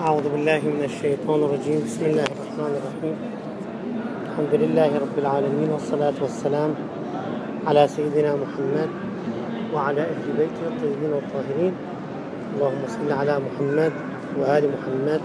أعوذ بالله من الشيطان الرجيم. بسم الله الرحمن الرحيم. الحمد لله رب العالمين، والصلاة والسلام على سيدنا محمد وعلى أهل بيته الطيبين الطاهرين. اللهم صل على محمد وآل محمد.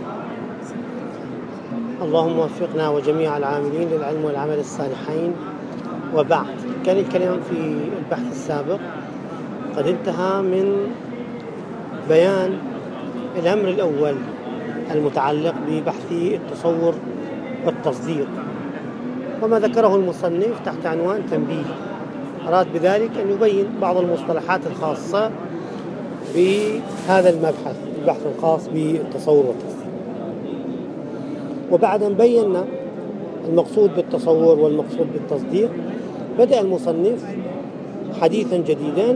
اللهم وفقنا وجميع العاملين للعلم والعمل الصالحين. وبعد، كان الكلام في البحث السابق قد انتهى من بيان الأمر الأول المتعلق ببحث التصور والتصديق، وما ذكره المصنف تحت عنوان تنبيه. أراد بذلك أن يبين بعض المصطلحات الخاصة بهذا البحث الخاص بالتصور والتصديق. وبعد أن بينا المقصود بالتصور والمقصود بالتصديق، بدأ المصنف حديثا جديدا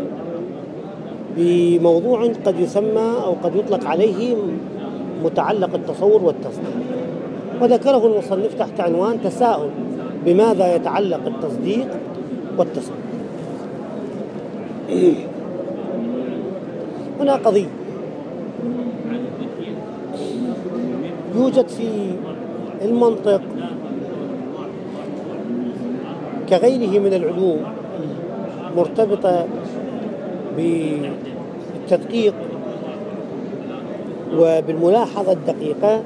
بموضوع قد يسمى أو قد يطلق عليه متعلق التصور والتصديق، وذكره المصنف تحت عنوان تساؤل: بماذا يتعلق التصديق والتصور؟ هنا قضية يوجد في المنطق كغيره من العلوم مرتبطة بالتدقيق وبالملاحظة الدقيقة،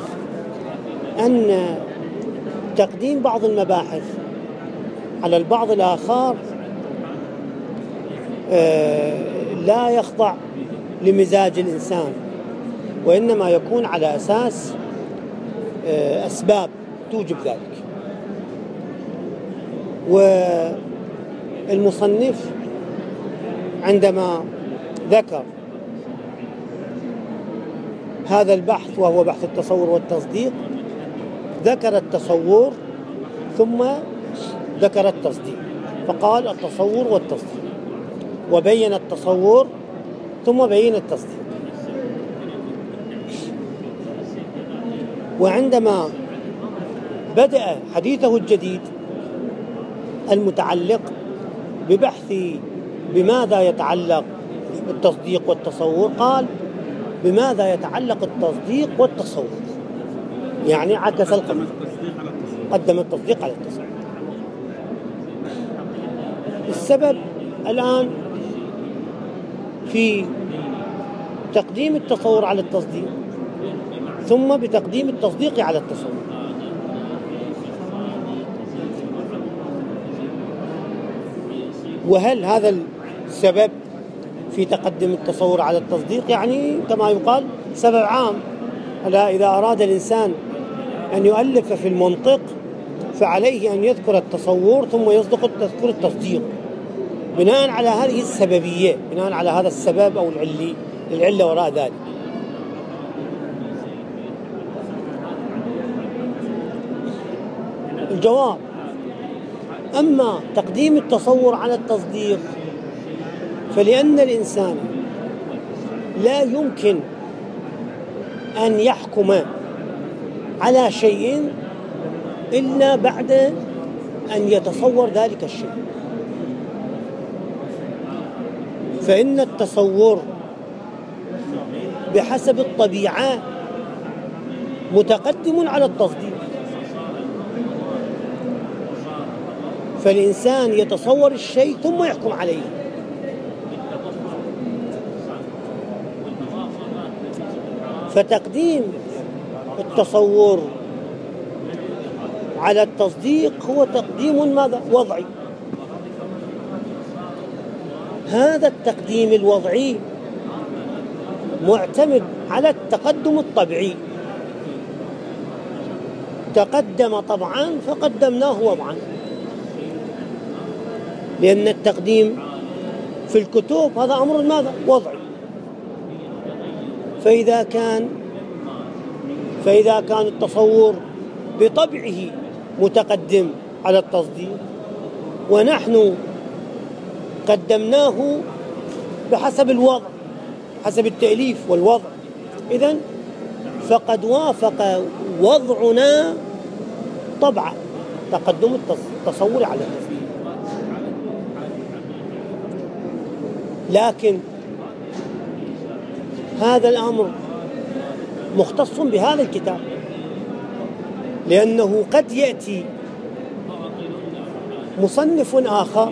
أن تقديم بعض المباحث على البعض الآخر لا يخضع لمزاج الإنسان، وإنما يكون على أساس أسباب توجب ذلك. والمصنف عندما ذكر هذا البحث وهو بحث التصور والتصديق، ذكر التصور ثم ذكر التصديق، فقال التصور والتصديق، وبين التصور ثم بين التصديق. وعندما بدأ حديثه الجديد المتعلق ببحث بماذا يتعلق التصديق والتصور، قال بماذا يتعلق التصديق والتصور، يعني عكس القضية، قدم التصديق على التصور. السبب الآن في تقديم التصور على التصديق ثم بتقديم التصديق على التصور. وهل هذا السبب في تقدم التصور على التصديق يعني كما يقال سبب عام؟ ألا إذا أراد الإنسان أن يؤلف في المنطق فعليه أن يذكر التصور ثم يذكر التصديق بناء على هذه السببية، بناء على هذا السبب أو العلة وراء ذلك. الجواب: أما تقديم التصور على التصديق فلأن الإنسان لا يمكن أن يحكم على شيء إلا بعد أن يتصور ذلك الشيء، فإن التصور بحسب الطبيعة متقدم على التصديق، فالإنسان يتصور الشيء ثم يحكم عليه. فتقديم التصور على التصديق هو تقديم ماذا؟ وضعي. هذا التقديم الوضعي معتمد على التقدم الطبيعي، تقدم طبعا فقدمناه وضعا، لأن التقديم في الكتب هذا أمر ماذا؟ وضعي. فإذا كان التصور بطبعه متقدم على التصديق ونحن قدمناه بحسب الوضع، حسب التأليف والوضع، إذن فقد وافق وضعنا طبعا تقدم التصور على التصديق. لكن هذا الأمر مختص بهذا الكتاب، لأنه قد يأتي مصنف آخر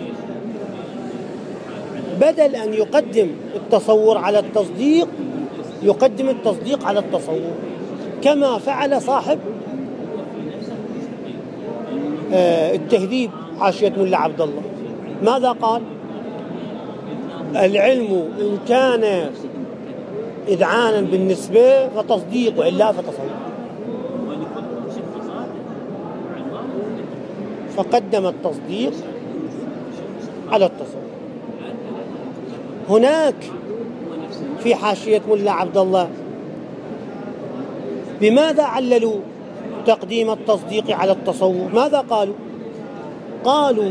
بدل أن يقدم التصور على التصديق يقدم التصديق على التصور، كما فعل صاحب التهذيب حاشية ملا عبد الله. ماذا قال؟ العلم إن كان إذعانا بالنسبة فتصديق، وإلا فتصور. فقدم التصديق على التصور. هناك في حاشية ملا عبد الله بماذا عللوا تقديم التصديق على التصور؟ ماذا قالوا؟ قالوا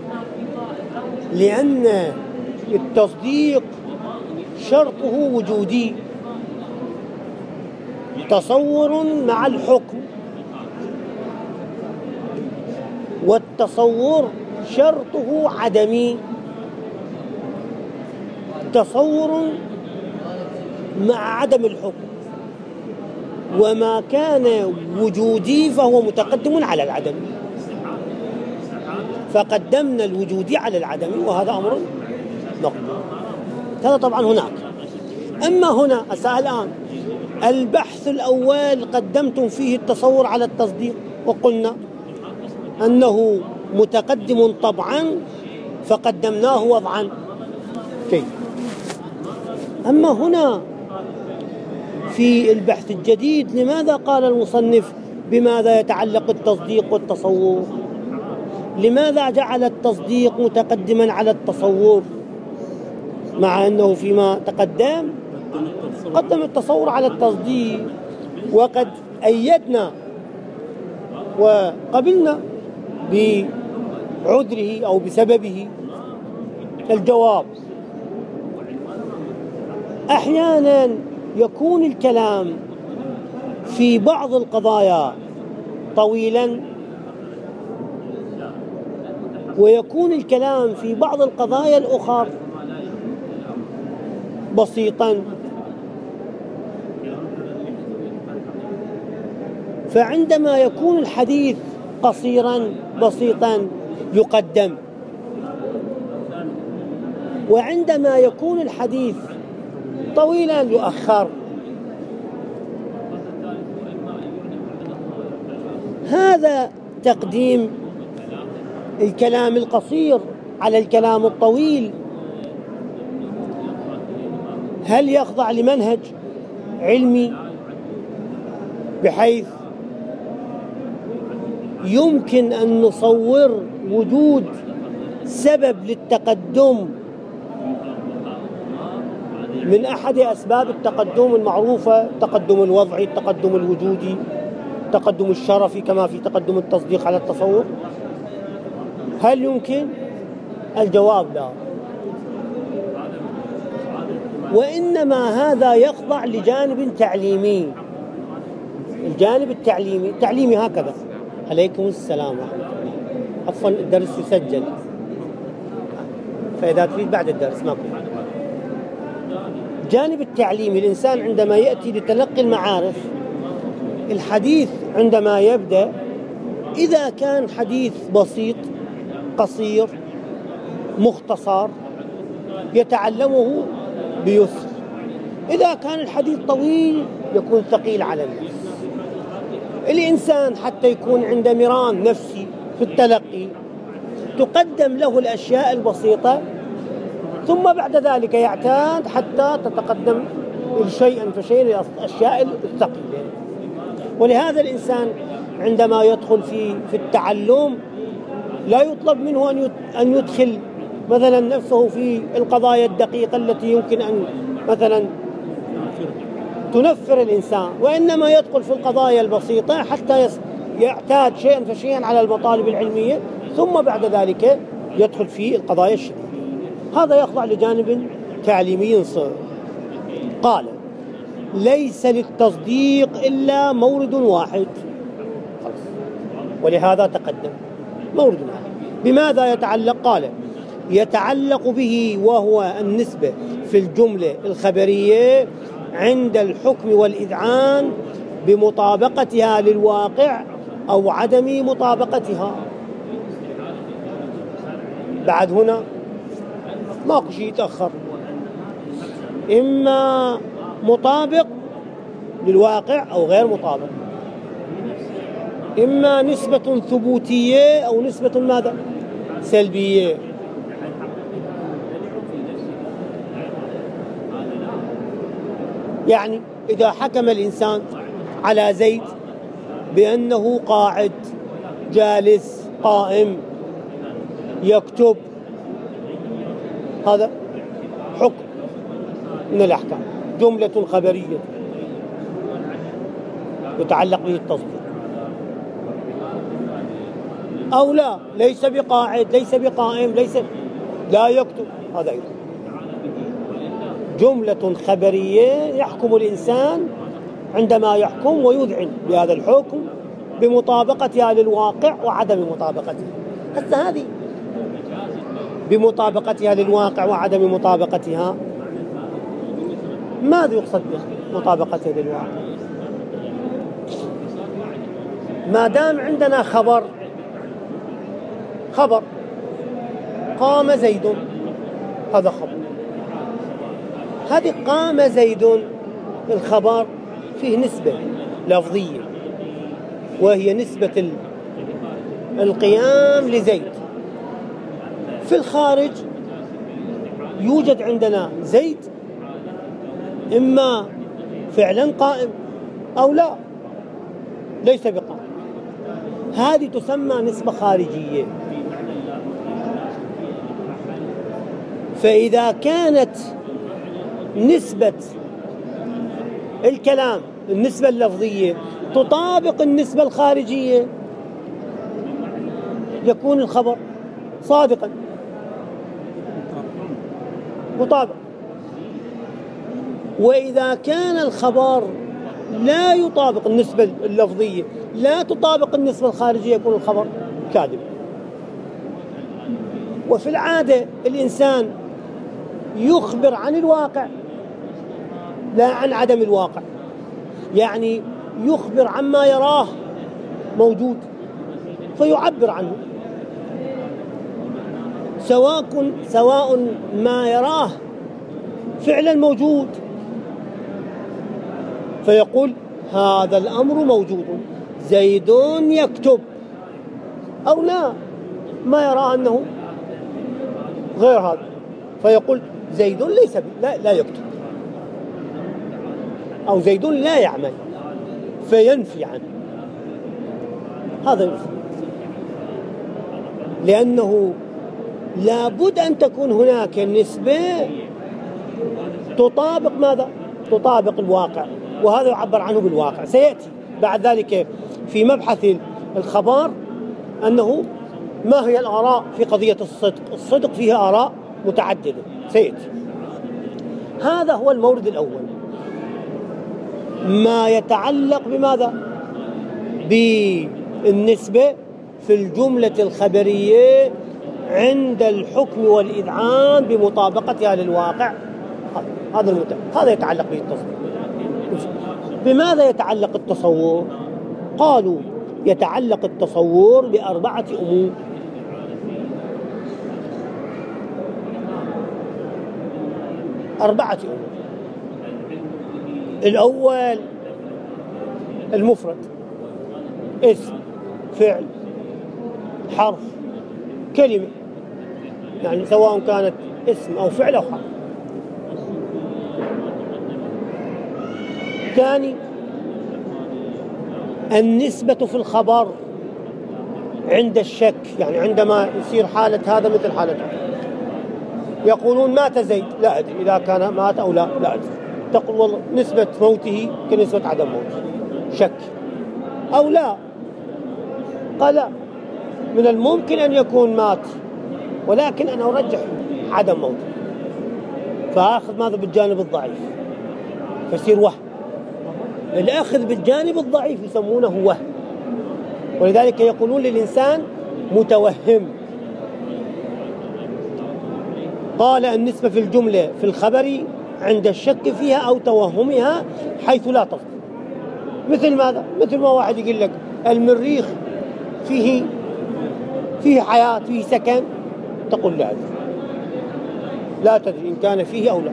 لأن التصديق شرطه وجودي، تصور مع الحكم، والتصور شرطه عدمي، تصور مع عدم الحكم، وما كان وجودي فهو متقدم على العدم، فقدمنا الوجودي على العدم، وهذا أمر مقبول. هذا طبعا هناك. أما هنا الآن البحث الأول قدمتم فيه التصور على التصديق، وقلنا أنه متقدم طبعا فقدمناه وضعا. أما هنا في البحث الجديد لماذا قال المصنف بماذا يتعلق التصديق والتصور؟ لماذا جعل التصديق متقدما على التصور، مع أنه فيما تقدم قدم التصور على التصديق؟ وقد أيدنا وقبلنا بعذره أو بسببه. الجواب: أحيانا يكون الكلام في بعض القضايا طويلا، ويكون الكلام في بعض القضايا الأخرى بسيطا. فعندما يكون الحديث قصيرا بسيطا يقدم، وعندما يكون الحديث طويلا يؤخر. هذا تقديم الكلام القصير على الكلام الطويل هل يخضع لمنهج علمي بحيث يمكن أن نصور وجود سبب للتقدم من أحد أسباب التقدم المعروفة، التقدم الوضعي، التقدم الوجودي، التقدم الشرفي، كما في تقدم التصديق على التصور؟ هل يمكن؟ الجواب لا. وإنما هذا يخضع لجانب تعليمي. الجانب التعليمي هكذا. عليكم السلام ورحمة الله. عفوا الدرس يسجل، فإذا تريد بعد الدرس ماكو. الجانب التعليمي، الإنسان عندما يأتي لتلقي المعارف، الحديث عندما يبدأ إذا كان حديث بسيط قصير مختصر يتعلمه بيسر، إذا كان الحديث طويل يكون ثقيل على النفس. الإنسان حتى يكون عنده مران نفسي في التلقي تقدم له الأشياء البسيطة، ثم بعد ذلك يعتاد حتى تتقدم شيئا فشيئا الأشياء الثقيلة. ولهذا الإنسان عندما يدخل في التعلم لا يطلب منه أن يدخل مثلا نفسه في القضايا الدقيقة التي يمكن أن مثلا تنفر الإنسان، وإنما يدخل في القضايا البسيطة حتى يعتاد شيئا فشيئا على المطالب العلمية، ثم بعد ذلك يدخل في القضايا الشديدة. هذا يخضع لجانب تعليمي صغير. قال: ليس للتصديق إلا مورد واحد. ولهذا تقدم مورد واحد. بماذا يتعلق؟ قال: يتعلق به وهو النسبة في الجملة الخبرية عند الحكم والإذعان بمطابقتها للواقع أو عدم مطابقتها. بعد هنا ماكو شيء يتأخر، إما مطابق للواقع أو غير مطابق، إما نسبة ثبوتية أو نسبة ماذا؟ سلبية. يعني إذا حكم الإنسان على زيد بأنه قاعد جالس قائم يكتب، هذا حكم من الأحكام، جملة خبرية يتعلق به التصديق. أو لا، ليس بقاعد، ليس بقائم، لا يكتب، هذا أيضا جملة خبرية يحكم الإنسان عندما يحكم ويذعن بهذا الحكم بمطابقتها للواقع وعدم مطابقتها. هسه هذه بمطابقتها للواقع وعدم مطابقتها، ماذا يقصد بمطابقتها للواقع؟ ما دام عندنا خبر قام زيد، هذا خبر، هذه قام زيد الخبر فيه نسبة لفظية وهي نسبة القيام لزيد. في الخارج يوجد عندنا زيد إما فعلا قائم أو لا، ليس بقائم، هذه تسمى نسبة خارجية. فإذا كانت نسبة الكلام النسبة اللفظية تطابق النسبة الخارجية يكون الخبر صادقا مطابق. وإذا كان الخبر لا يطابق النسبة اللفظية، لا تطابق النسبة الخارجية، يكون الخبر كاذب. وفي العادة الإنسان يخبر عن الواقع لا عن عدم الواقع، يعني يخبر عما يراه موجود فيعبر عنه، سواء ما يراه فعلا موجود فيقول هذا الأمر موجود، زيد يكتب، أو لا، ما يرى أنه غير هذا فيقول زيد ليس لا يكتب، أو زيد لا يعمل فينفي عنه، هذا ينفي، لأنه لابد أن تكون هناك نسبة تطابق ماذا؟ تطابق الواقع، وهذا يعبر عنه بالواقع. سيأتي بعد ذلك في مبحث الخبر أنه ما هي الآراء في قضية الصدق فيها آراء متعددة، سيأتي. هذا هو المورد الأول، ما يتعلق بماذا؟ بالنسبة في الجملة الخبرية عند الحكم والإذعان بمطابقتها للواقع، هذا يتعلق به التصديق. بماذا يتعلق التصور؟ قالوا يتعلق التصور بأربعة أمور. أربعة أمور. الأول المفرد، اسم، فعل، حرف، كلمة، يعني سواء كانت اسم أو فعل أو حرف. ثاني النسبة في الخبر عند الشك، يعني عندما يصير حالة هذا مثل حالة هذا، يقولون مات زيد، لا أدري إذا كان مات أو لا أدري، تقول والله نسبة موته كنسبة عدم موته، شك. أو لا، قال لا، من الممكن أن يكون مات ولكن أنا أرجح عدم موته، فأخذ ماذا بالجانب الضعيف فيصير وهم. الأخذ بالجانب الضعيف يسمونه وهم، ولذلك يقولون للإنسان متوهم. قال النسبة في الجملة في الخبر عند الشك فيها أو توهمها حيث لا تصدق. مثل ماذا؟ مثل ما واحد يقول لك المريخ فيه حياة، فيه سكن، تقول لا أدري، لا تدري إن كان فيه أو لا.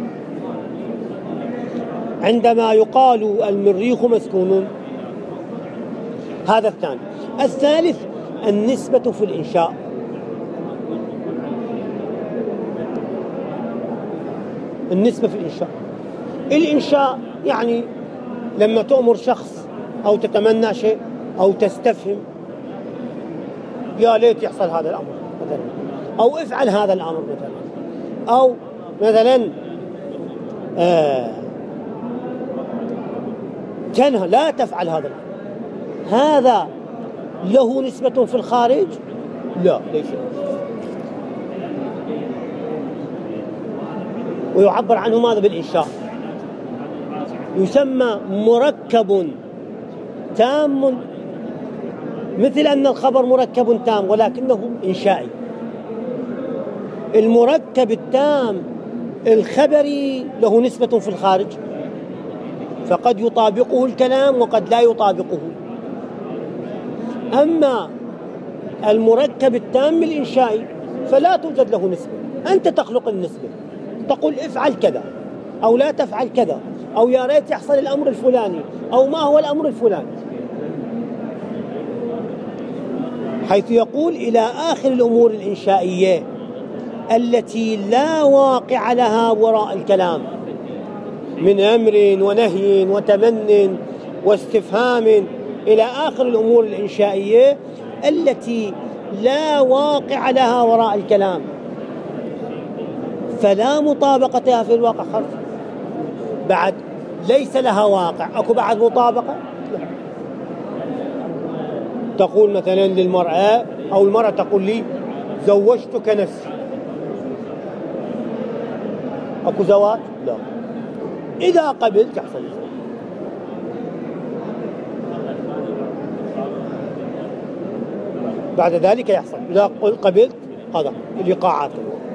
عندما يقال المريخ مسكون، هذا الثاني. الثالث النسبة في الإنشاء. النسبة في الإنشاء، الإنشاء يعني لما تأمر شخص أو تتمنى شيء أو تستفهم، يا ليت يحصل هذا الأمر مثلا، أو افعل هذا الأمر مثلا، أو مثلا تنهى لا تفعل هذا الأمر. هذا له نسبة في الخارج؟ لا، ليس. ويعبر عنه ماذا؟ بالإنشاء. يسمى مركب تام، مثل أن الخبر مركب تام ولكنه إنشائي. المركب التام الخبري له نسبة في الخارج، فقد يطابقه الكلام وقد لا يطابقه. أما المركب التام الإنشائي فلا توجد له نسبة، أنت تخلق النسبة، تقول افعل كذا أو لا تفعل كذا، أو يا ريت يحصل الأمر الفلاني، أو ما هو الأمر الفلاني، حيث يقول إلى آخر الأمور الإنشائية التي لا واقع لها وراء الكلام من أمر ونهي وتمن واستفهام، إلى آخر الأمور الإنشائية التي لا واقع لها وراء الكلام، فلا مطابقتها في الواقع خلف. بعد ليس لها واقع، أكو بعد مطابقة؟ لا. تقول مثلا للمرأة أو المرأة تقول لي زوجتك نفسي، أكو زواج؟ لا. إذا قبلت يحصل الزواج. بعد ذلك يحصل، إذا قبلت هذا الإيقاعات.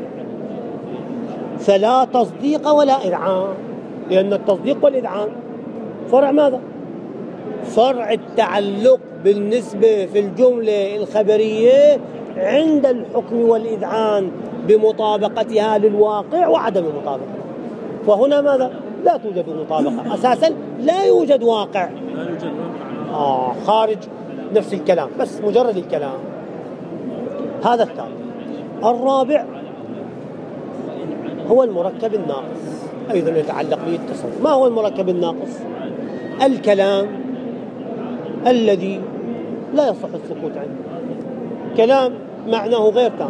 فلا تصديق ولا إذعان، لأن التصديق والإذعان فرع ماذا؟ فرع التعلق بالنسبة في الجملة الخبرية عند الحكم والإذعان بمطابقتها للواقع وعدم مطابقتها. فهنا ماذا؟ لا توجد مطابقة أساسا، لا يوجد واقع، خارج نفس الكلام، بس مجرد الكلام. هذا الثالث. الرابع هو المركب الناقص، أيضا يتعلق به التصور. ما هو المركب الناقص؟ الكلام الذي لا يصح السكوت عنه، كلام معناه غير تام.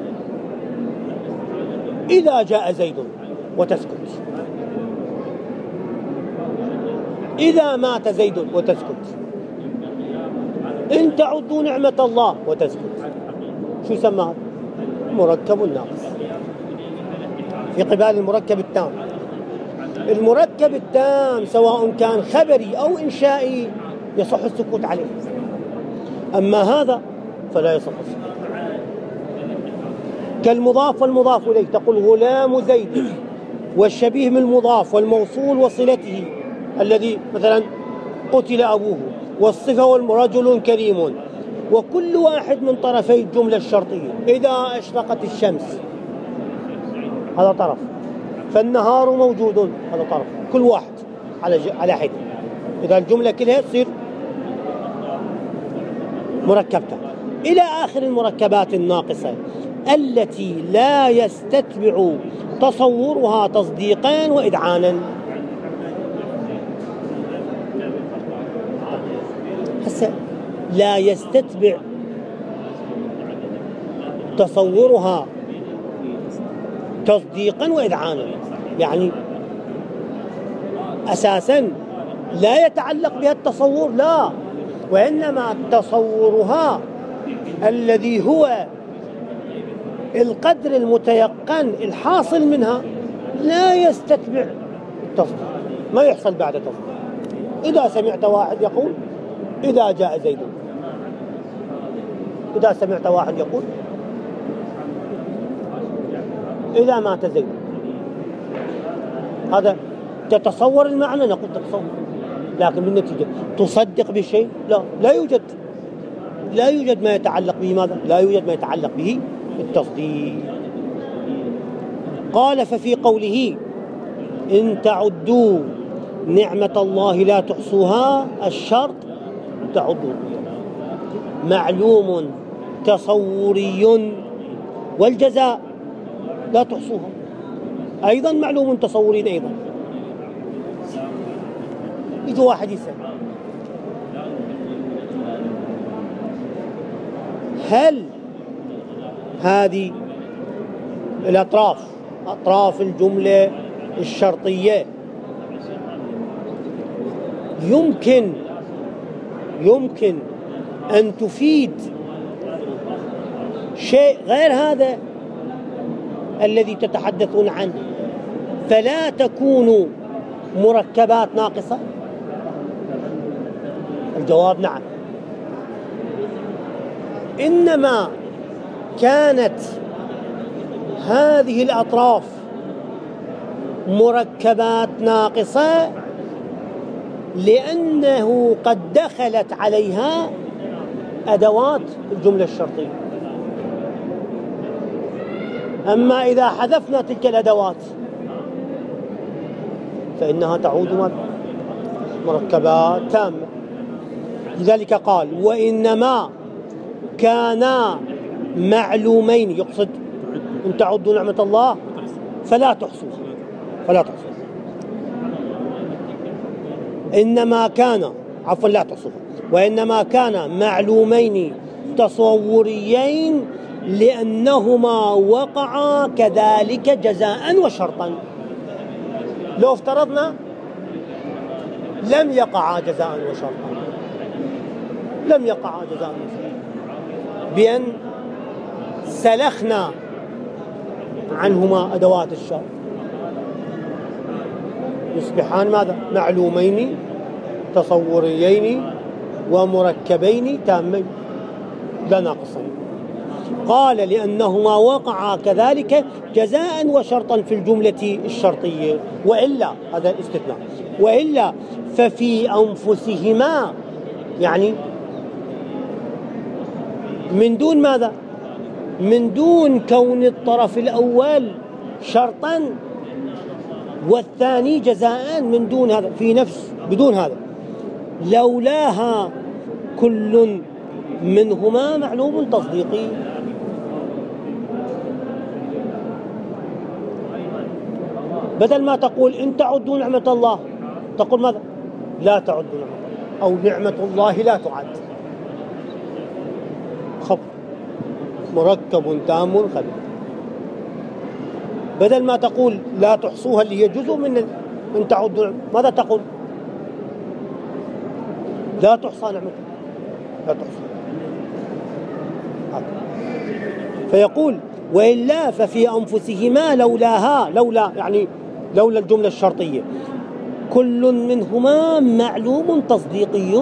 إذا جاء زيد وتسكت، إذا مات زيد وتسكت، إن تعدوا نعمة الله وتسكت، شو يسمى هذا؟ مركب ناقص في قبال المركب التام. المركب التام سواء كان خبري أو إنشائي يصح السكوت عليه، أما هذا فلا يصح السكوت. كالمضاف والمضاف إليه، تقول غلام زيد، والشبيه من المضاف والموصول وصلته الذي مثلا قتل أبوه، والصفة والرجل كريم، وكل واحد من طرفي الجملة الشرطية. إذا أشرقت الشمس هذا طرف، فالنهار موجود هذا طرف، كل واحد على حد. إذا الجملة كلها تصير مركبة. إلى آخر المركبات الناقصة التي لا يستتبع تصورها تصديقا وإذعانا. هسه لا يستتبع تصورها تصديقا وإذعانا، يعني أساسا لا يتعلق بها التصور، لا، وإنما تصورها الذي هو القدر المتيقن الحاصل منها لا يستتبع التصديق، ما يحصل بعد تصديق. إذا سمعت واحد يقول إذا جاء زيد، إذا سمعت واحد يقول إذا مات زيد، هذا تتصور المعنى، نقول تتصور، لكن بالنتيجة تصدق بشيء؟ لا، لا يوجد ما يتعلق به ماذا؟ لا يوجد ما يتعلق به التصديق. قال ففي قوله إن تعدوا نعمة الله لا تحصوها، الشرط تعدوا معلوم تصوري، والجزاء لا تحصوها أيضا معلوم تصوري أيضا. يجي واحد يسأل هل هذه أطراف الجملة الشرطية يمكن أن تفيد شيء غير هذا الذي تتحدثون عنه فلا تكون مركبات ناقصة؟ الجواب نعم. إنما كانت هذه الأطراف مركبات ناقصة لأنه قد دخلت عليها أدوات الجملة الشرطية. أما إذا حذفنا تلك الأدوات فإنها تعود مركبات تامة. لذلك قال وإنما كانا معلومين، يقصد إن تعدوا نعمة الله فلا تحصوها. إنما كان لا تحصوها، وإنما كان معلومين تصوريين لأنهما وقعا كذلك جزاء وشرطا. لو افترضنا لم يقعا جزاء وشرطا، بأن سلخنا عنهما أدوات الشرط، يصبحان ماذا؟ معلومين تصوريين ومركبين تامين لا ناقصين. قال لأنهما وقعا كذلك جزاء وشرطا في الجملة الشرطية، وإلا هذا استثناء، وإلا ففي أنفسهما، يعني من دون ماذا؟ من دون كون الطرف الأول شرطا والثاني جزاء، من دون هذا في نفس بدون هذا، لولاها كل منهما معلوم تصديقي. بدل ما تقول إن تعدوا نعمة الله تقول ماذا؟ لا تعدوا نعمة الله، أو نعمة الله لا تعد. خبر مركب تام خبر. بدل ما تقول لا تحصوها اللي هي جزء من إن تعدوا، ماذا تقول؟ لا تحصى نعمة الله، لا تحصى. فيقول وإلا ففي أنفسهما لولا يعني لولا الجملة الشرطية كل منهما معلوم تصديقي.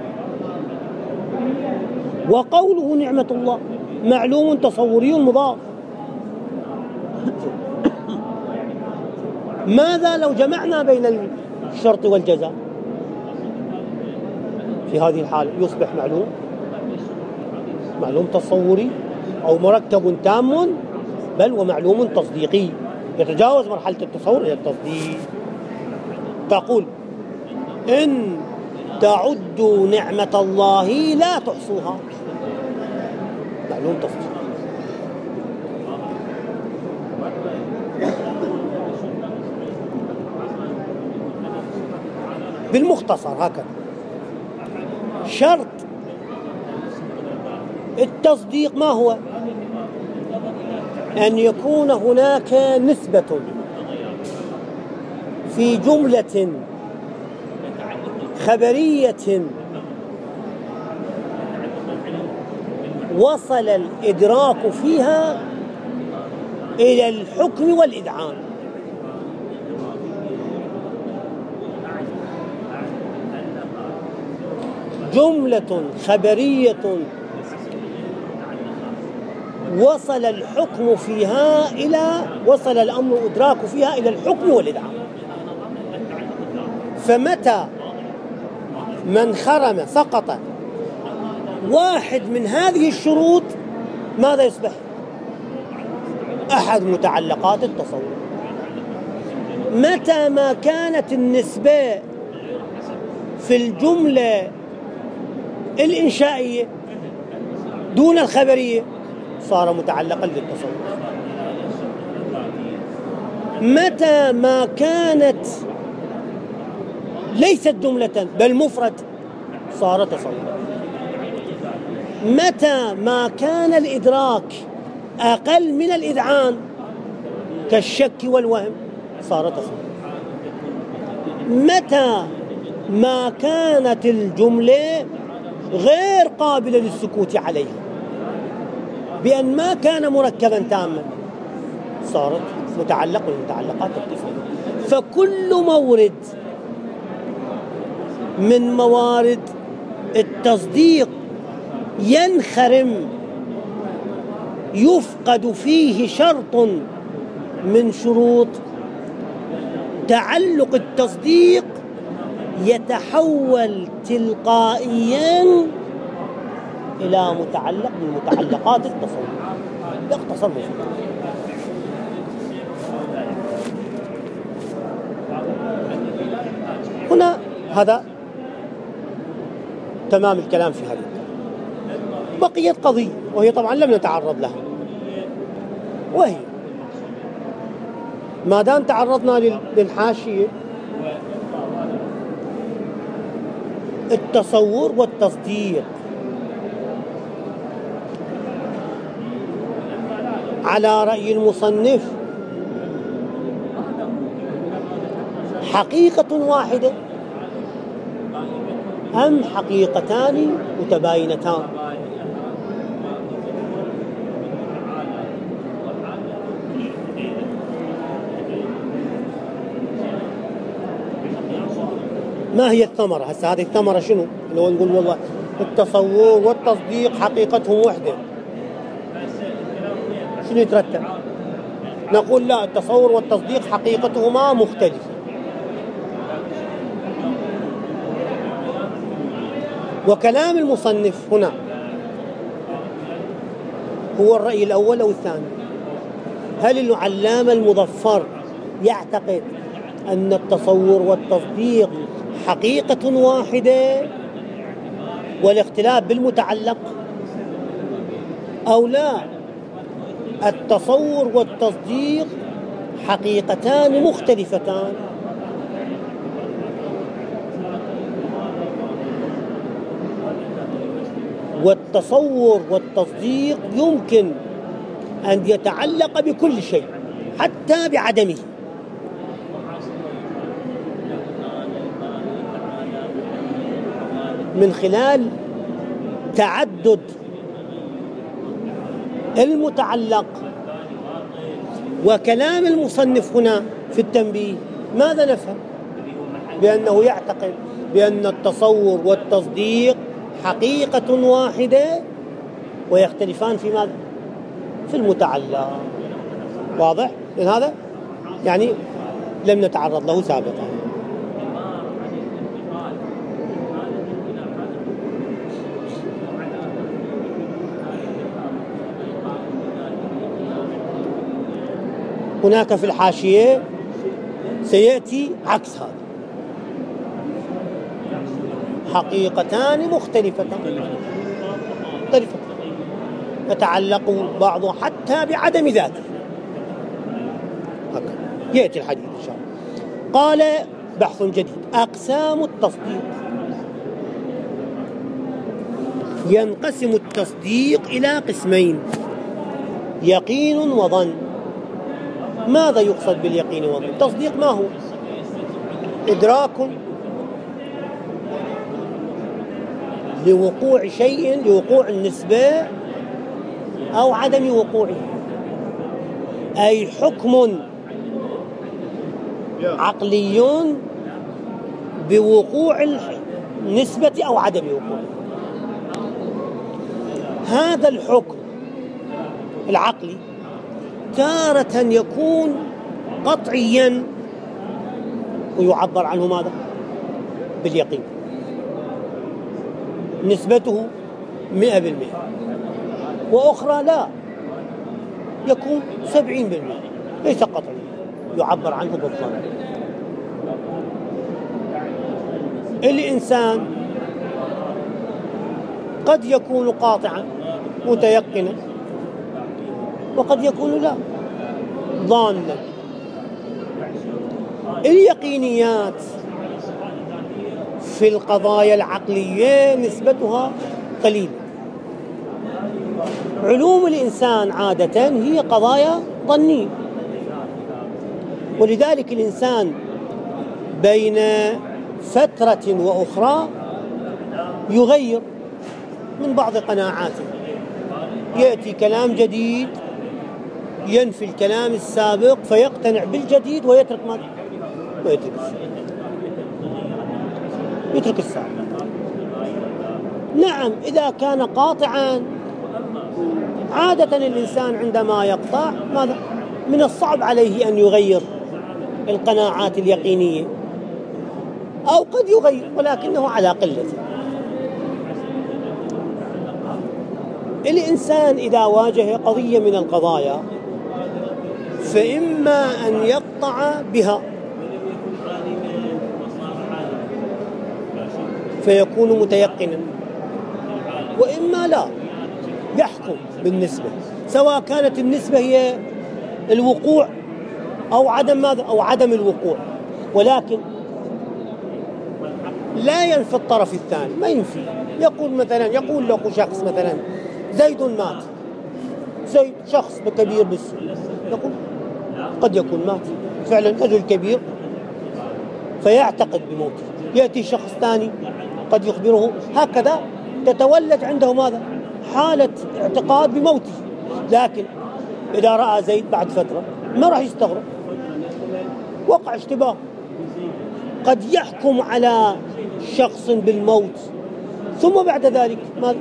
وقوله نعمة الله معلوم تصوري مضاف. ماذا لو جمعنا بين الشرط والجزاء؟ في هذه الحالة يصبح معلوم تصوري أو مركب تام، بل ومعلوم تصديقي يتجاوز مرحلة التصور إلى التصديق. تقول إن تعدوا نعمة الله لا تحصوها، معلوم تصديقي. بالمختصر هكذا شرط التصديق ما هو؟ أن يكون هناك نسبة في جملة خبرية وصل الإدراك فيها إلى الحكم والإذعان. جملة خبرية وصل الحكم فيها وصل الأمر إدراك فيها إلى الحكم والإذعان. فمتى من خرم سقط واحد من هذه الشروط ماذا يصبح؟ أحد متعلقات التصور. متى ما كانت النسبة في الجملة الإنشائية دون الخبرية صار متعلقا للتصور. متى ما كانت ليست جملة بل مفرد صار تصور. متى ما كان الإدراك أقل من الإذعان كالشك والوهم صار تصور. متى ما كانت الجملة غير قابلة للسكوت عليها بأن ما كان مركبا تاما صارت متعلق من متعلقات التصور. فكل مورد من موارد التصديق ينخرم يفقد فيه شرط من شروط تعلق التصديق يتحول تلقائيا إلى متعلق من متعلقات التصور. باختصار مفيد. هنا هذا تمام الكلام في هذا. بقيت قضية وهي طبعا لم نتعرض لها، وهي ما دام تعرضنا للحاشية التصور والتصديق على رأي المصنف حقيقة واحدة أم حقيقتان متباينتان؟ ما هي الثمرة؟ هسه هذه الثمرة شنو؟ لو نقول والله التصور والتصديق حقيقتهم وحدة، شنو يترتب؟ نقول لا، التصور والتصديق حقيقتهما مختلفة. وكلام المصنف هنا هو الرأي الأول أو الثاني؟ هل العلامة المظفر يعتقد أن التصور والتصديق حقيقة واحدة والاختلاف بالمتعلق، أو لا، التصور والتصديق حقيقتان مختلفتان؟ والتصور والتصديق يمكن أن يتعلق بكل شيء حتى بعدمه، من خلال تعدد المتعلق. وكلام المصنف هنا في التنبيه ماذا نفهم؟ بأنه يعتقد بأن التصور والتصديق حقيقة واحدة ويختلفان في ماذا؟ في المتعلق. واضح؟ لأن هذا يعني لم نتعرض له سابقا. هناك في الحاشية سيأتي عكس هذا، حقيقتان مختلفتان يتعلق بعضها حتى بعدم ذاته. هكذا يأتي الحديث إن شاء الله. قال بحث جديد: أقسام التصديق. ينقسم التصديق إلى قسمين: يقين وظن. ماذا يقصد باليقين والظن؟ التصديق ما هو؟ إدراك لوقوع شيء، لوقوع النسبة أو عدم وقوعه، أي حكم عقلي بوقوع النسبة أو عدم وقوعه. هذا الحكم العقلي تارة يكون قطعيا ويعبر عنه ماذا؟ باليقين، نسبته 100%، وأخرى لا، يكون 70%، ليس قطعي، يعبر عنه بالظن. الإنسان قد يكون قاطعا متيقنا، وقد يكون لا، ظانا. اليقينيات في القضايا العقلية نسبتها قليلة. علوم الإنسان عادة هي قضايا ظنية، ولذلك الإنسان بين فترة وأخرى يغير من بعض قناعاته، يأتي كلام جديد ينفي الكلام السابق فيقتنع بالجديد ويترك ماذا؟ يترك السابق. نعم، إذا كان قاطعا عادة الإنسان عندما يقطع ماذا؟ من الصعب عليه أن يغير القناعات اليقينية، أو قد يغير ولكنه على قلة. الإنسان إذا واجه قضية من القضايا فإما أن يقطع بها فيكون متيقنا، وإما لا، يحكم بالنسبة، سواء كانت النسبة هي الوقوع أو عدم ماذا؟ أو عدم الوقوع، ولكن لا ينفي الطرف الثاني، ما ينفي. يقول مثلا، يقول له شخص مثلا زيد مات، زيد شخص كبير بالسن، يقول قد يكون مات فعلا، رجل كبير فيعتقد بموته. يأتي شخص ثاني قد يخبره، هكذا تتولد عنده ماذا؟ حالة اعتقاد بموته. لكن إذا رأى زيد بعد فترة ما راح يستغرب، وقع اشتباه، قد يحكم على شخص بالموت ثم بعد ذلك ماذا؟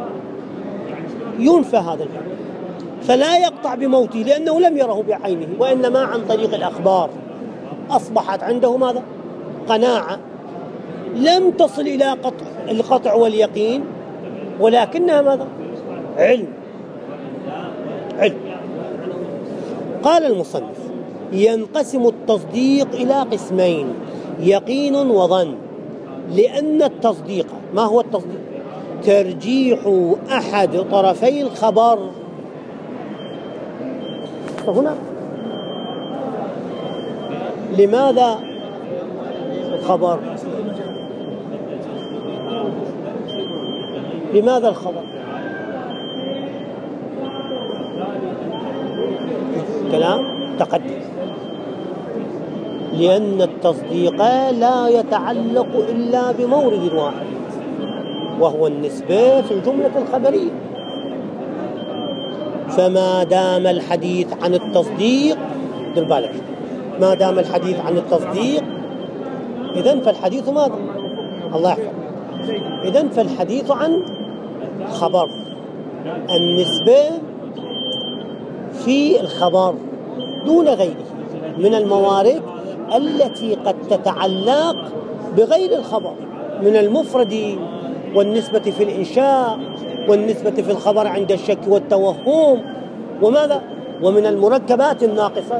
ينفى هذا الحكم، فلا يقطع بموته لأنه لم يره بعينه، وإنما عن طريق الأخبار أصبحت عنده ماذا؟ قناعة لم تصل إلى القطع واليقين، ولكنها ماذا؟ علم. قال المصنف: ينقسم التصديق إلى قسمين: يقين وظن. لأن التصديق، ما هو التصديق؟ ترجيح أحد طرفي الخبر. هنا لماذا الخبر؟ لماذا الخبر؟ كلام تقدم. لأن التصديق لا يتعلق إلا بمورد واحد، وهو النسبة في الجملة الخبرية. فما دام الحديث عن التصديق، دير بالك، ما دام الحديث عن التصديق إذن فالحديث ماذا؟ الله يحفظ. إذن فالحديث عن خبر. النسبة في الخبر دون غيره من الموارد التي قد تتعلق بغير الخبر، من المفرد والنسبة في الإنشاء والنسبة في الخبر عند الشك والتوهم وماذا؟ ومن المركبات الناقصة.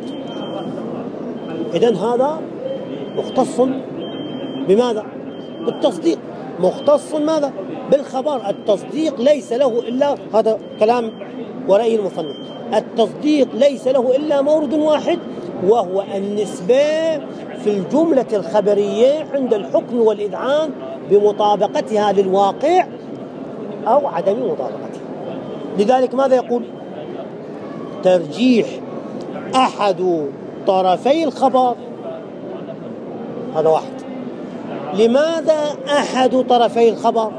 إذن هذا مختص بماذا؟ بالتصديق، مختص ماذا؟ بالخبر. التصديق ليس له إلا، هذا كلام ورأي المصنف، التصديق ليس له إلا مورد واحد، وهو النسبة في الجملة الخبرية عند الحكم والإذعان بمطابقتها للواقع أو عدم مطابقتها. لذلك ماذا يقول؟ ترجيح أحد طرفي الخبر، هذا واحد. لماذا أحد طرفي الخبر؟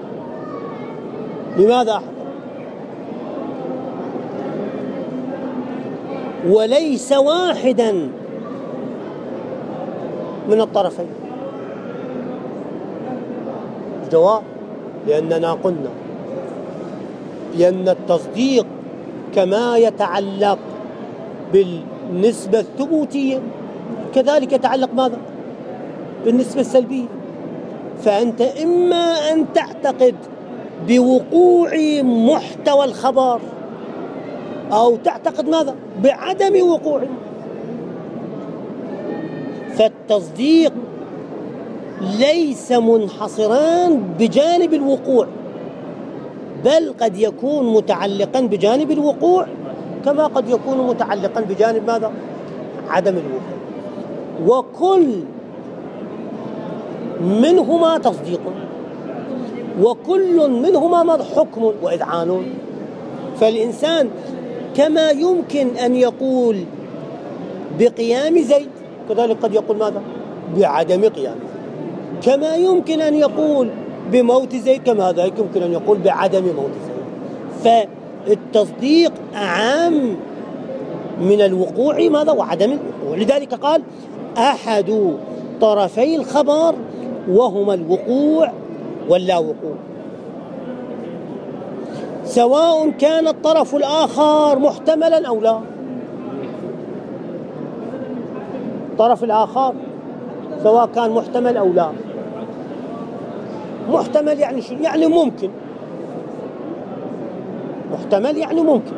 لماذا أحد؟ وليس واحدا من الطرفين. الجواب: لأننا قلنا بأن التصديق كما يتعلق بالنسبة الثبوتية كذلك يتعلق ماذا؟ بالنسبة السلبية. فأنت إما أن تعتقد بوقوع محتوى الخبر أو تعتقد ماذا؟ بعدم وقوعه. فالتصديق ليس منحصرا بجانب الوقوع، بل قد يكون متعلقا بجانب الوقوع كما قد يكون متعلقا بجانب ماذا؟ عدم الوقوع. وكل منهما تصديق، وكل منهما حكم وإذعان. فالإنسان كما يمكن أن يقول بقيام زيد، كذلك قد يقول ماذا؟ بعدم قيامه. كما يمكن أن يقول بموت زيد، كما ذلك يمكن أن يقول بعدم موت زيد. فالتصديق أعم من الوقوع ماذا؟ وعدم الوقوع. لذلك قال أحد طرفي الخبر وهما الوقوع واللا وقوع، سواء كان الطرف الآخر محتملا أو لا. الطرف الآخر سواء كان محتمل أو لا. محتمل يعني شو؟ يعني ممكن. محتمل يعني ممكن.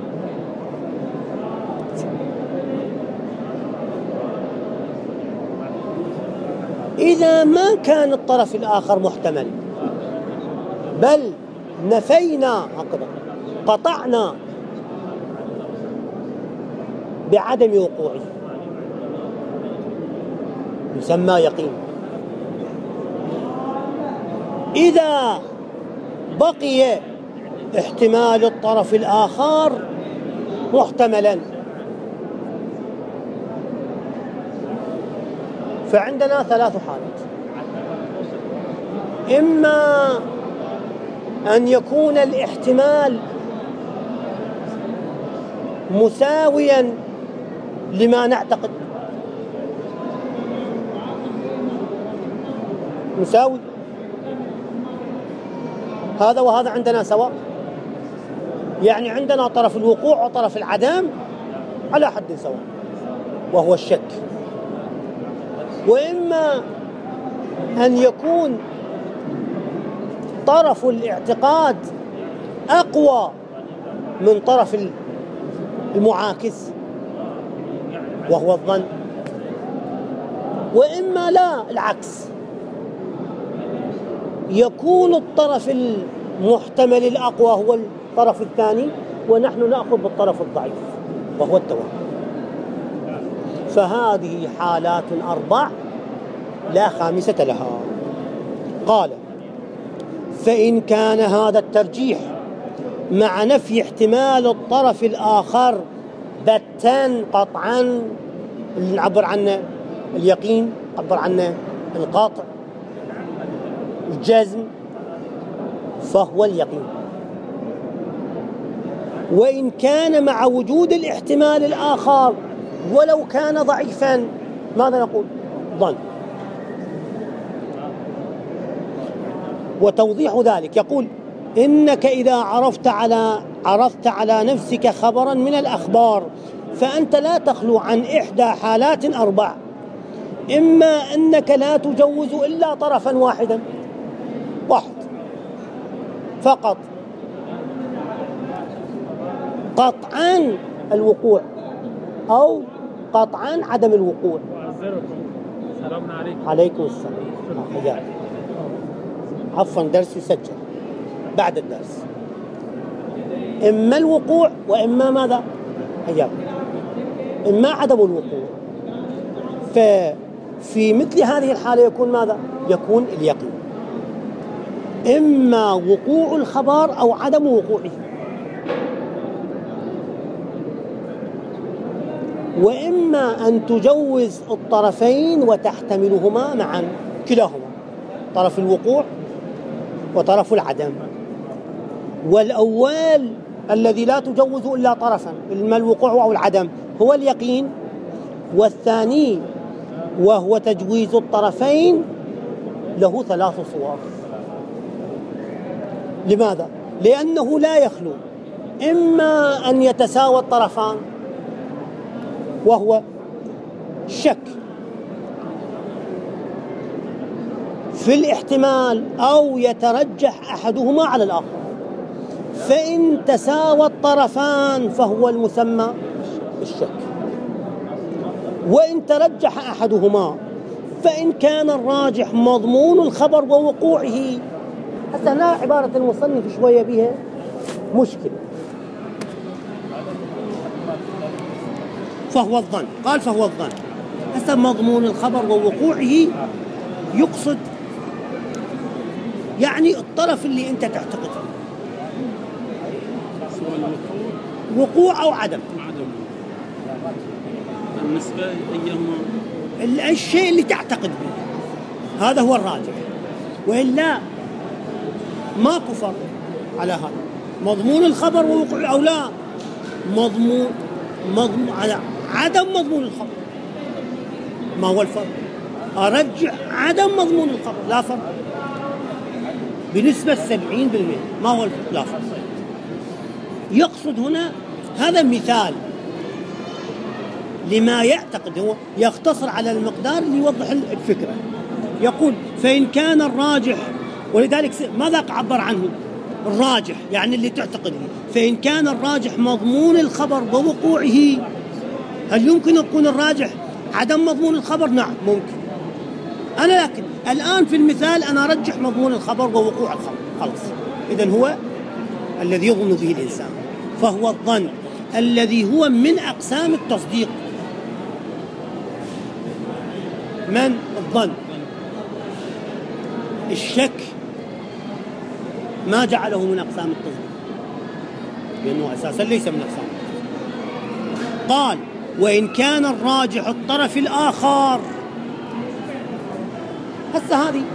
إذا ما كان الطرف الآخر محتمل، بل نفينا هكذا، قطعنا بعدم وقوعه، يسمى يقين. إذا بقي احتمال الطرف الآخر محتملا، فعندنا ثلاث حالات: إما أن يكون الاحتمال مساويا لما نعتقد، مساوي، هذا وهذا عندنا سواء، يعني عندنا طرف الوقوع وطرف العدم على حد سواء وهو الشك. وإما أن يكون طرف الاعتقاد أقوى من طرف المعاكس وهو الظن، وإما لا، العكس، يكون الطرف المحتمل الأقوى هو الطرف الثاني ونحن نأخذ بالطرف الضعيف وهو التوهم. فهذه حالات أربع لا خامسة لها. قال: فإن كان هذا الترجيح مع نفي احتمال الطرف الآخر بتاً قطعاً، اللي نعبر عنه اليقين، نعبر عنه القاطع، الجزم، فهو اليقين. وإن كان مع وجود الاحتمال الآخر ولو كان ضعيفاً، ماذا نقول؟ ظن. وتوضيح ذلك يقول: إنك إذا عرفت على نفسك خبراً من الأخبار فأنت لا تخلو عن إحدى حالات أربع: إما أنك لا تجوز إلا طرفاً واحد فقط، قطعاً الوقوع أو قطعاً عدم الوقوع. السلام عليكم. عليكم السلام. عفوا، درس يسجل بعد الدرس. إما الوقوع وإما ماذا؟ إما عدم الوقوع. ففي مثل هذه الحالة يكون ماذا؟ يكون اليقين، إما وقوع الخبر أو عدم وقوعه، وإما أن تجوز الطرفين وتحتملهما معا، كلاهما، طرف الوقوع وطرف العدم. والأول الذي لا تجوز إلا طرفا، إما الوقوع أو العدم، هو اليقين. والثاني وهو تجويز الطرفين له ثلاث صور. لماذا؟ لأنه لا يخلو إما أن يتساوى الطرفان وهو الشك، في الاحتمال أو يترجح أحدهما على الآخر، فإن تساوى الطرفان فهو المسمى الشك، وإن ترجح أحدهما فإن كان الراجح مضمون الخبر ووقوعه. حتى هنا عبارة المصنف شوية بها مشكلة. فهو الظن، قال فهو الظن، هسه مضمون الخبر ووقوعه يقصد يعني الطرف اللي أنت تعتقده، وقوع أو عدم. بالنسبة أيهما الشيء اللي تعتقد به هذا هو الراجح، وإلا ما كفر على هذا مضمون الخبر ووقوع أو لا مضمون على عدم مضمون الخبر. ما هو الفرق؟ أرجح عدم مضمون الخبر، لا فرق بنسبة 70%. ما هو الفرق؟ لا فرق. يقصد هنا هذا مثال لما يعتقد، هو يختصر على المقدار ليوضح الفكرة. يقول فإن كان الراجح، ولذلك ماذا عبر عنه؟ الراجح يعني اللي تعتقد به. فإن كان الراجح مضمون الخبر ووقوعه، هل يمكن يكون الراجح عدم مضمون الخبر؟ نعم ممكن. أنا لكن الآن في المثال أنا أرجح مضمون الخبر ووقوع الخبر، خلاص. إذن هو الذي يظن به الإنسان، فهو الظن الذي هو من أقسام التصديق. من الظن؟ الشك ما جعله من أقسام التصديق، لأنه أساسا ليس من أقسام التصديق. قال وإن كان الراجح الطرف الآخر. هسه هذه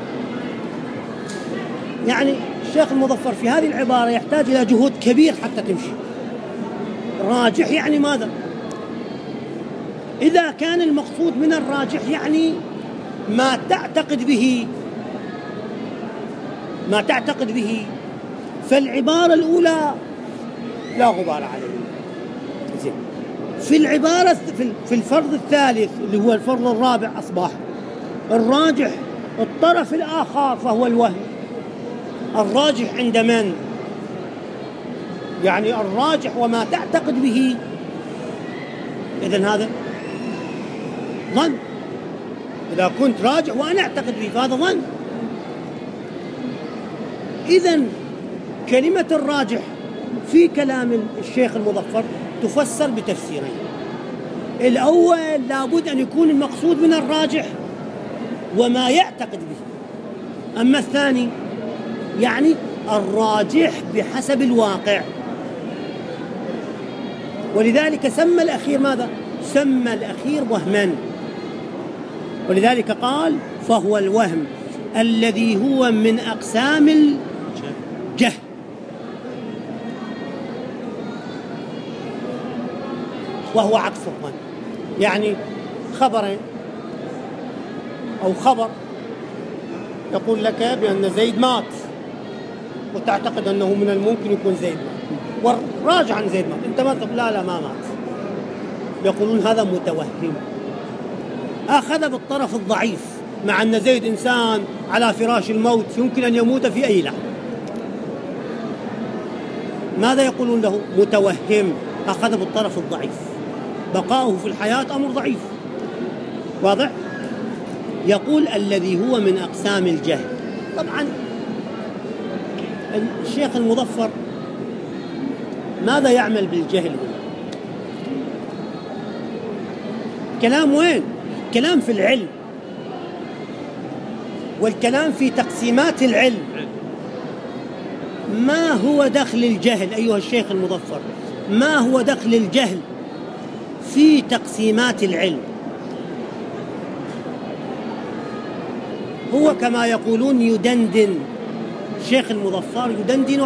يعني الشيخ المظفر في هذه العبارة يحتاج إلى جهود كبير حتى تمشي. راجح يعني ماذا؟ إذا كان المقصود من الراجح يعني ما تعتقد به، فالعبارة الأولى لا غبار عليه. زين. في العبارة في الفرض الثالث اللي هو الفرض الرابع أصبح الراجح الطرف الآخر فهو الوهم. الراجح عند من؟ يعني الراجح وما تعتقد به. إذن هذا ظن. إذا كنت راجح وأنا أعتقد به فهذا ظن. إذن كلمة الراجح في كلام الشيخ المظفر تفسر بتفسيرين. الأول لابد أن يكون المقصود من الراجح وما يعتقد به. أما الثاني يعني الراجح بحسب الواقع. ولذلك سمى الأخير ماذا؟ سمى الأخير وهما. ولذلك قال فهو الوهم الذي هو من أقسام الجهل. وهو عكس الظن. يعني خبرين أو خبر يقول لك بأن زيد مات وتعتقد أنه من الممكن يكون زيد مات، وراجع عن زيد مات، أنت ما تقول لا ما مات. يقولون هذا متوهم، أخذ بالطرف الضعيف، مع أن زيد إنسان على فراش الموت يمكن أن يموت في أي لحظة. ماذا يقولون له؟ متوهم، أخذ بالطرف الضعيف، بقاؤه في الحياة أمر ضعيف. واضح؟ يقول الذي هو من أقسام الجهل. طبعا الشيخ المظفر ماذا يعمل بالجهل هنا؟ كلام وين؟ كلام في العلم، والكلام في تقسيمات العلم. ما هو دخل الجهل أيها الشيخ المظفر؟ ما هو دخل الجهل في تقسيمات العلم؟ هو كما يقولون يدندن، الشيخ المظفر يدندن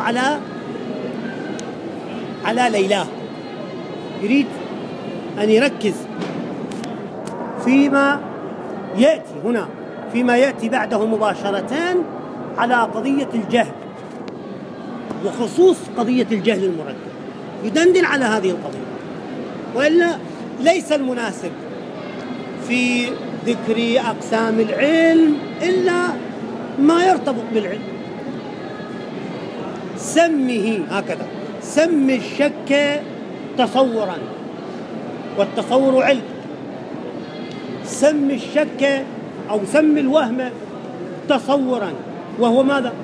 على ليلاه، يريد أن يركز فيما يأتي هنا، فيما يأتي بعده مباشرة على قضية الجهل، وخصوص قضية الجهل المركب، يدندن على هذه القضية. وإلا ليس المناسب في ذكر أقسام العلم إلا ما يرتبط بالعلم. سمه هكذا، سم الشك تصورا، والتصور علم. سم الشك أو سم الوهم تصورا، وهو ماذا؟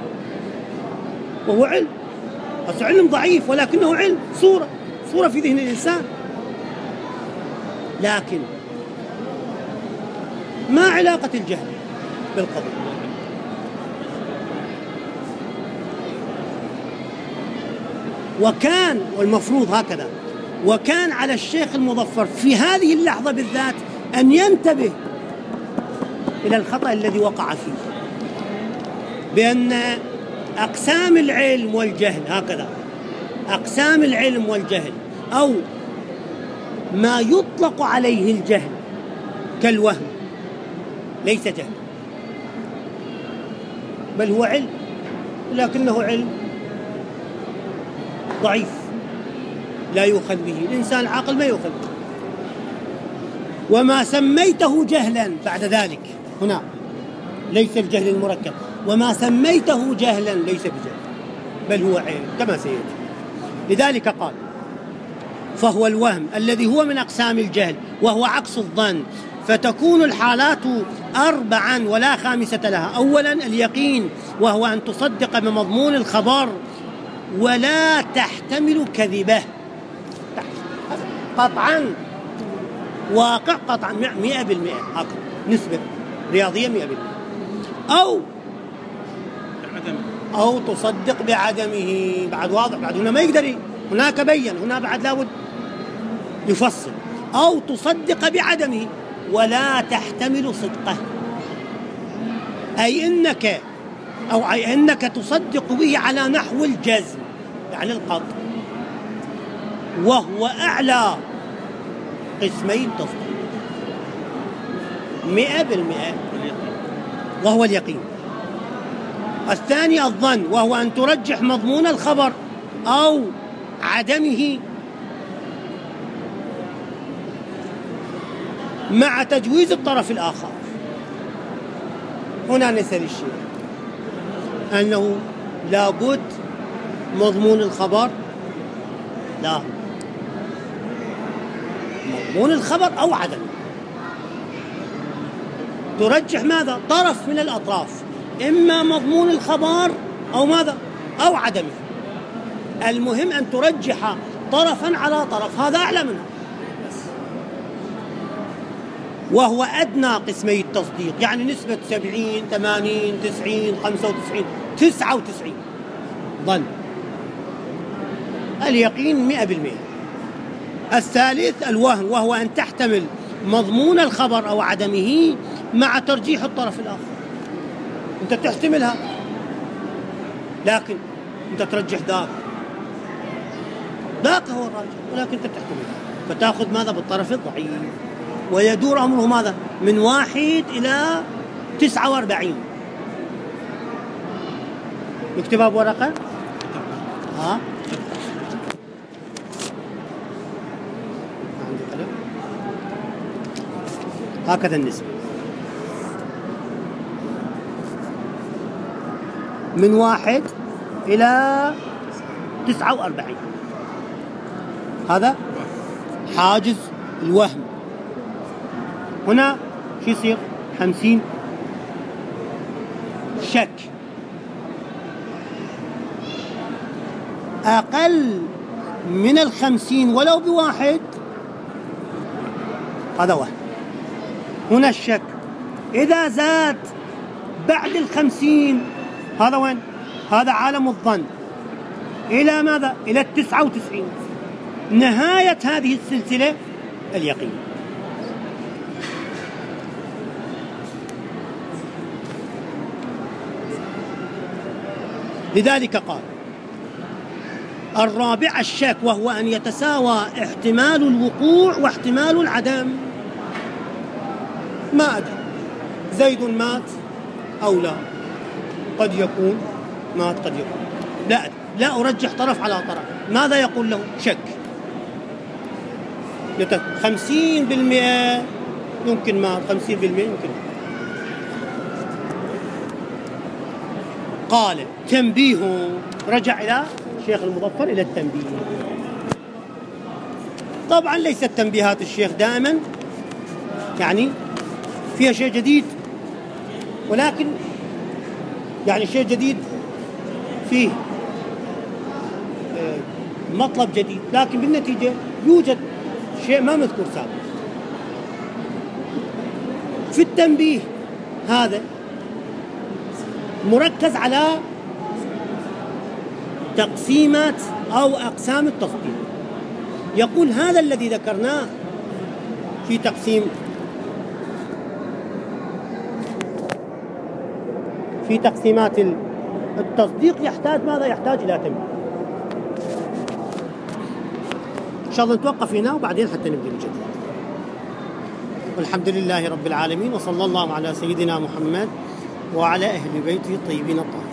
وهو علم، بس علم ضعيف ولكنه علم، صورة في ذهن الإنسان. لكن ما علاقة الجهل بالقضية؟ وكان، والمفروض هكذا، وكان على الشيخ المظفر في هذه اللحظة بالذات أن ينتبه إلى الخطأ الذي وقع فيه، بأن أقسام العلم والجهل هكذا، أقسام العلم والجهل أو ما يطلق عليه الجهل كالوهم ليس جهل، بل هو علم، لكنه علم ضعيف لا يؤخذ به، الإنسان العاقل ما يؤخذ به. وما سميته جهلا بعد ذلك هنا ليس الجهل المركب، وما سميته جهلا ليس بجهل بل هو علم كما سيأتي. لذلك قال: فهو الوهم الذي هو من أقسام الجهل وهو عكس الظن، فتكون الحالات 4 ولا خامسة لها. أولا اليقين، وهو أن تصدق بمضمون الخبر ولا تحتمل كذبه، قطعا واقع قطعا 100%، هكذا نسبة رياضية 100%. أو تصدق بعدمه، بعد واضح، بعد هنا ما يقدر، هناك بين، هنا بعد لابد يفصل. أو تصدق بعدمه ولا تحتمل صدقه، أي أنك تصدق به على نحو الجزم، يعني القطع، وهو أعلى قسمي التصديق 100%، وهو اليقين. الثاني الظن، وهو أن ترجح مضمون الخبر أو عدمه مع تجويز الطرف الآخر. هنا نسأل الشيء أنه لابد مضمون الخبر، لا، مضمون الخبر أو عدمه، ترجح ماذا؟ طرف من الأطراف، إما مضمون الخبر أو ماذا؟ أو عدمه. المهم أن ترجح طرفا على طرف، هذا أعلى منها. وهو أدنى قسمي التصديق، يعني نسبة 70 80 90 95 99 ظن. اليقين 100%. الثالث الوهم، وهو أن تحتمل مضمون الخبر أو عدمه مع ترجيح الطرف الآخر. أنت تحتملها لكن أنت ترجح ذاك هو الراجح، ولكن أنت تحتملها، فتأخذ ماذا؟ بالطرف الضعيف. ويدور أمره ماذا؟ من 1 إلى 49. نكتبها بورقة؟ ها؟ عندي قلم. هكذا النسبة من 1 إلى 49. هذا حاجز الوهم. هنا شو يصير؟ 50 شك، أقل من 50 ولو ب1 هذا وهم. هنا الشك إذا زاد بعد 50 هذا وين؟ هذا عالم الظن إلى ماذا؟ إلى 99. نهاية هذه السلسلة اليقين. لذلك قال: الرابع الشك، وهو أن يتساوى احتمال الوقوع واحتمال العدم. ما أدري زيد مات أو لا، قد يكون مات قد يكون، لا أدري، لا أرجح طرف على طرف. ماذا يقول له؟ شك. 50% يمكن مات، 50% يمكن. قال تنبيه، رجع إلى الشيخ المظفر إلى التنبيه. طبعا ليست تنبيهات الشيخ دائما يعني فيها شيء جديد، ولكن يعني شيء جديد فيه مطلب جديد، لكن بالنتيجة يوجد شيء ما مذكور سابقا. في التنبيه هذا مركز على تقسيمات أو أقسام التصديق. يقول هذا الذي ذكرناه في تقسيمات التصديق يحتاج ماذا؟ يحتاج إلى تنبيه. إن شاء الله نتوقف هنا وبعدين حتى نبدأ من جديد. والحمد لله رب العالمين، وصلى الله على سيدنا محمد وعلى أهل بيته الطيبين الطاهرين.